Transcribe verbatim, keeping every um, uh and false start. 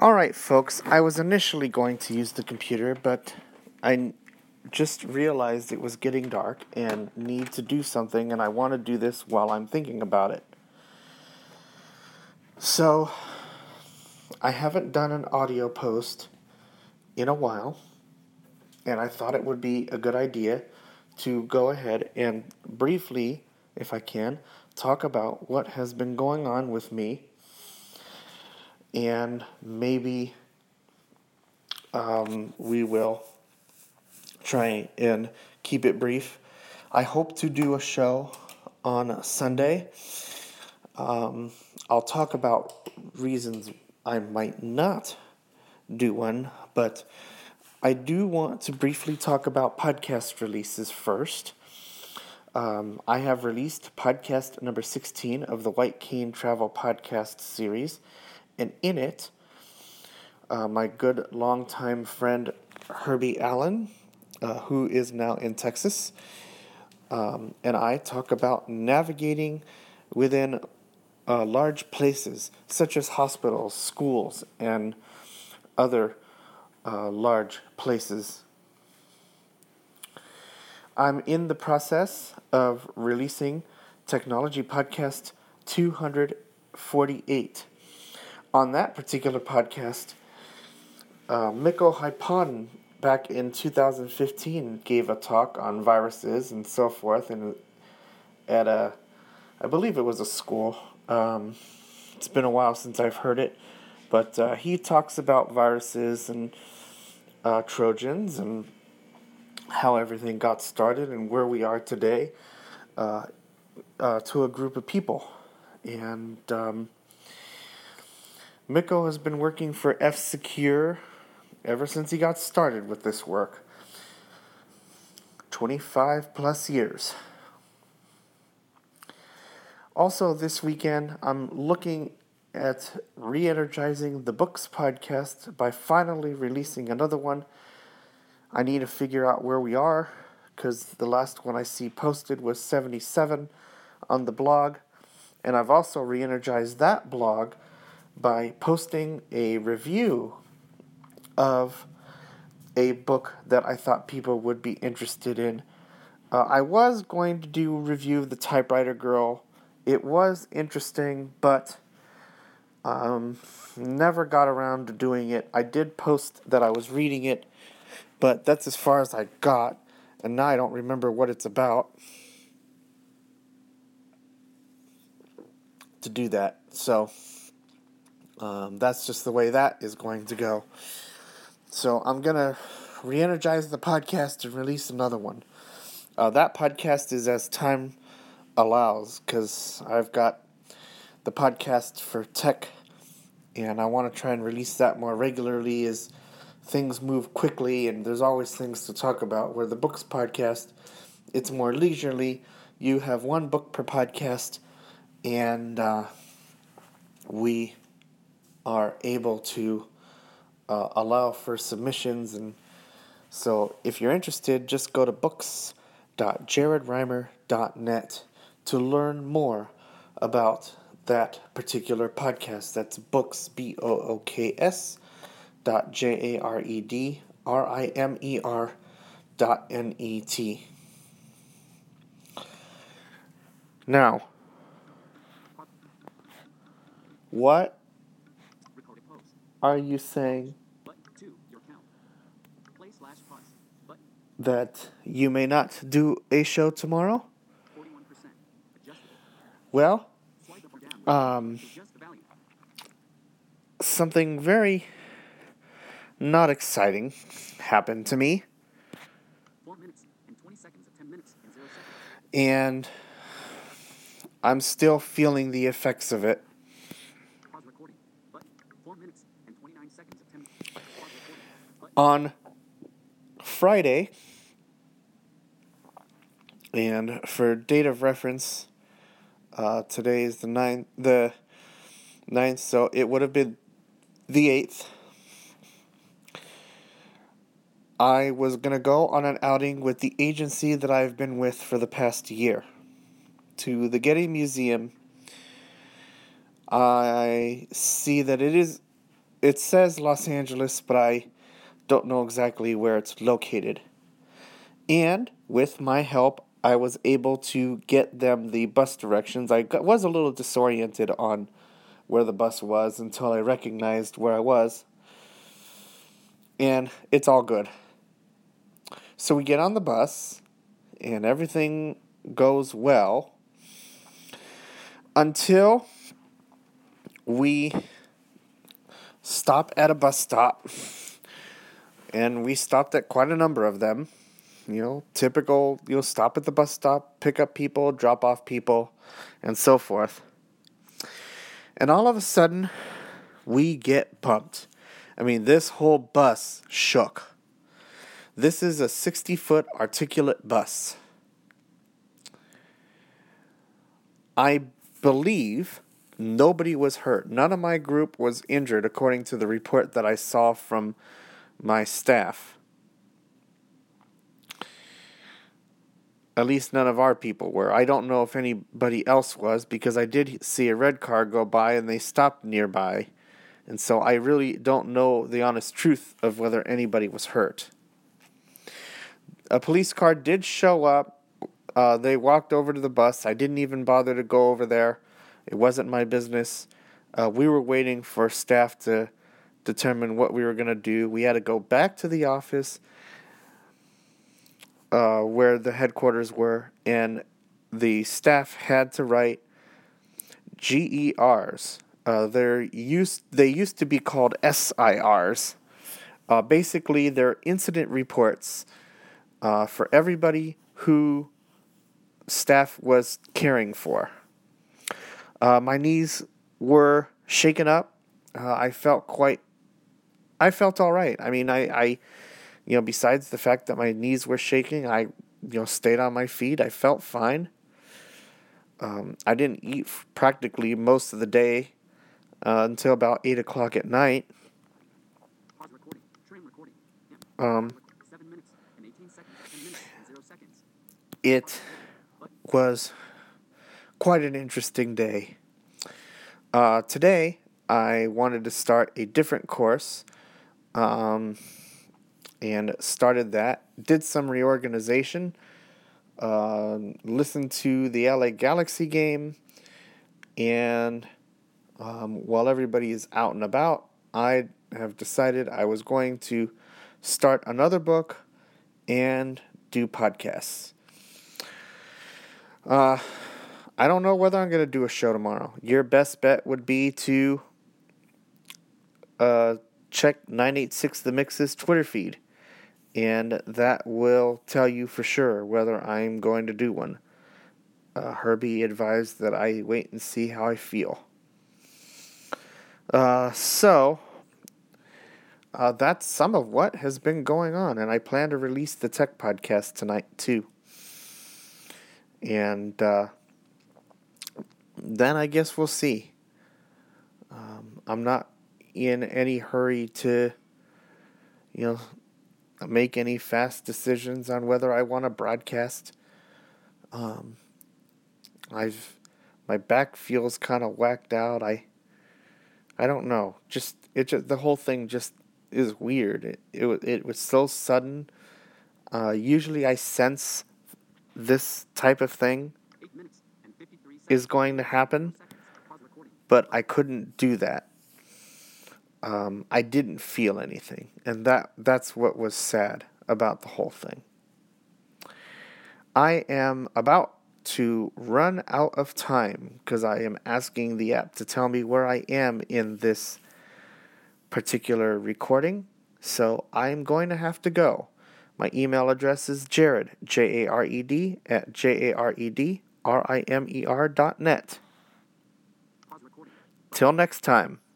Alright, folks, I was initially going to use the computer, but I just realized it was getting dark and need to do something, and I want to do this while I'm thinking about it. So, I haven't done an audio post in a while, and I thought it would be a good idea to go ahead and briefly, if I can, talk about what has been going on with me, and maybe um, we will try and keep it brief. I hope to do a show on Sunday. Um, I'll talk about reasons I might not do one, but I do want to briefly talk about podcast releases first. Um, I have released podcast number sixteen of the White Cane Travel Podcast series, and in it, uh, my good longtime friend Herbie Allen, uh, who is now in Texas, um, and I talk about navigating within uh, large places such as hospitals, schools, and other uh, large places. I'm in the process of releasing Technology Podcast two forty-eight. On that particular podcast, uh, Mikko Hypanen back in two thousand fifteen gave a talk on viruses and so forth, and at a, I believe it was a school. Um, it's been a while since I've heard it, but uh, he talks about viruses and uh, Trojans and how everything got started and where we are today uh, uh, to a group of people. And um, Mikko has been working for F-Secure ever since he got started with this work. twenty-five plus years. Also, this weekend, I'm looking at re-energizing the Books podcast by finally releasing another one. I need to figure out where we are, because the last one I see posted was seventy-seven on the blog, and I've also re-energized that blog by posting a review of a book that I thought people would be interested in. Uh, I was going to do a review of The Typewriter Girl. It was interesting, but um, never got around to doing it. I did post that I was reading it, but that's as far as I got, and now I don't remember what it's about to do that. So um, that's just the way that is going to go. So I'm going to re-energize the podcast and release another one. Uh, that podcast is as time allows, because I've got the podcast for tech, and I want to try and release that more regularly as things move quickly and there's always things to talk about. Where the Books podcast, it's more leisurely. You have one book per podcast, and uh, we are able to uh, allow for submissions. And so if you're interested, just go to books dot jared reimer dot net to learn more about that particular podcast. That's books, B O O K S, dot J A R E D R I M E R dot N E T. Now, what are you saying that you may not do a show tomorrow? Well, um, something very not exciting happened to me. And I'm still feeling the effects of it. On Friday, and for date of reference, uh, today is the ninth, the ninth, so it would have been the eighth. I was going to go on an outing with the agency that I've been with for the past year to the Getty Museum. I see that it is it says Los Angeles, but I don't know exactly where it's located. And with my help, I was able to get them the bus directions. I got, was a little disoriented on where the bus was until I recognized where I was. And it's all good. So we get on the bus, and everything goes well until we stop at a bus stop. And we stopped at quite a number of them. You know, typical, you'll stop at the bus stop, pick up people, drop off people, and so forth. And all of a sudden, we get bumped. I mean, this whole bus shook. This is a sixty-foot articulate bus. I believe nobody was hurt. None of my group was injured, according to the report that I saw from my staff. At least none of our people were. I don't know if anybody else was, because I did see a red car go by and they stopped nearby. And so I really don't know the honest truth of whether anybody was hurt. A police car did show up. Uh, they walked over to the bus. I didn't even bother to go over there. It wasn't my business. Uh, we were waiting for staff to determine what we were going to do. We had to go back to the office uh, where the headquarters were, and the staff had to write G E Rs. Uh, they're used, they used to be called S I Rs. Uh, basically, they're incident reports uh, for everybody who staff was caring for. Uh, my knees were shaken up. Uh, I felt quite, I felt all right. I mean, I, I, you know, besides the fact that my knees were shaking, I, you know, stayed on my feet. I felt fine. Um, I didn't eat practically most of the day uh, until about eight o'clock at night. Um, it was quite an interesting day. Uh, today, I wanted to start a different course, um, and started that. Did some reorganization, uh, listened to the L A Galaxy game, and um, while everybody is out and about, I have decided I was going to start another book and do podcasts. Uh, I don't know whether I'm going to do a show tomorrow. Your best bet would be to uh, check nine eighty-six The Mix's Twitter feed, and that will tell you for sure whether I'm going to do one. Uh, Herbie advised that I wait and see how I feel. Uh, so, uh, that's some of what has been going on, and I plan to release the tech podcast tonight, too. And, uh, then I guess we'll see. Um, I'm not in any hurry to, you know, make any fast decisions on whether I want to broadcast. Um, I've, my back feels kind of whacked out. I, I don't know. Just, it just, the whole thing just is weird. It, it, it was so sudden. Uh, usually I sense this type of thing is going to happen, but I couldn't do that. Um, I didn't feel anything, and that that's what was sad about the whole thing. I am about to run out of time because I am asking the app to tell me where I am in this particular recording, so I'm going to have to go. My email address is Jared, J A R E D, at J A R E D, R I M E R dot net. Till next time.